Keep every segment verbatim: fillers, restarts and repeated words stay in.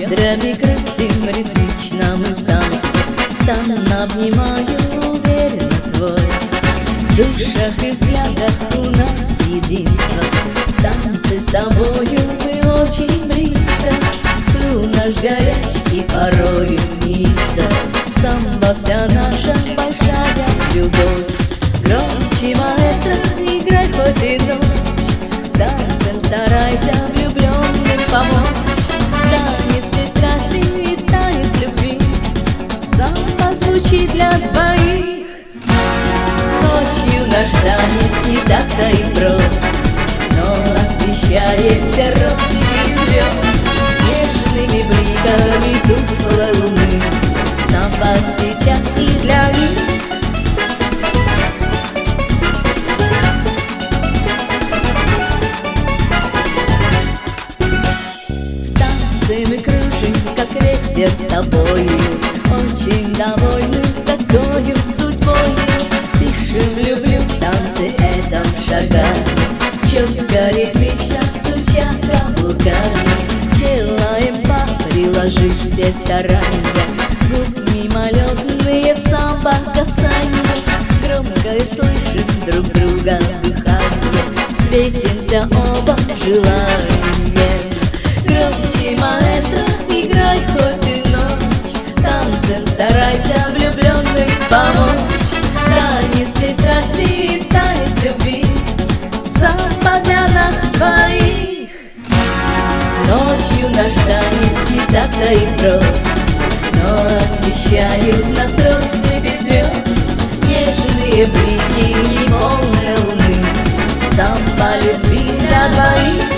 бедрами крутим ритмично мы в танце. Стану, обнимаю, уверенно твой. В душах и взглядах у нас единство. В танце с тобою мы очень близко. Ты наш горячий, порою неистов. Самба вся наша большая любовь. Громче, маэстро, играй хоть и ночь. Танцем старайся влюбленным помочь. Танец всей страсти и танец любви. Самба звучит для двоих. Ночью наш танец не так-то и прост, но освещает все россыпи звезд. Нежными бликами тусклой луны. Самба сейчас и для них. Мы кружим, как ветер с тобою, очень довольны такою судьбою. Пишем «люблю» в танце этом шагами, четко ритмично стуча каблуками. Делаем пах, приложив все старания, губ мимолетные в самбо касания. Громко и слышим друг друга дыхание, светимся оба желанием. Громче, маэстро, играй хоть и ночь. Танцем старайся влюбленным помочь. Танец всей страсти и танец любви. Самба для нас двоих. Ночью наш танец не так-то и прост, но освещают нас россыпи звезд. Нежные блики и полные луны. Самба любви для двоих.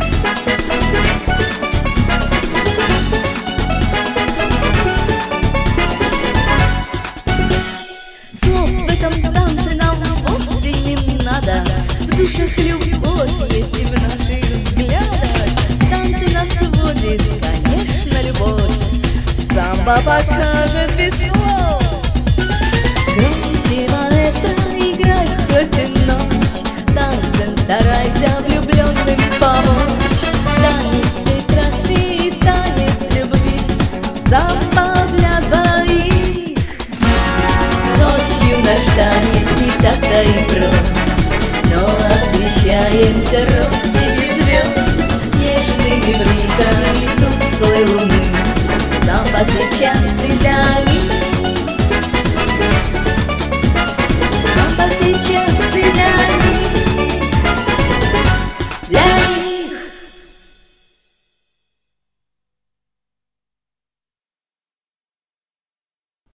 В душах любовь есть и в наших взглядах. В танце нас сводит, конечно, любовь. Самба покажет без слов. Громче, маэстро, играй хоть и ночь. Танцем старайся влюбленным помочь. Танец всей страсти и танец любви. Самба для двоих. Ночью наш танец не так-то и прост, но освещаемся россыпью звезд. Нежными бликами тусклой луны. Самба сейчас и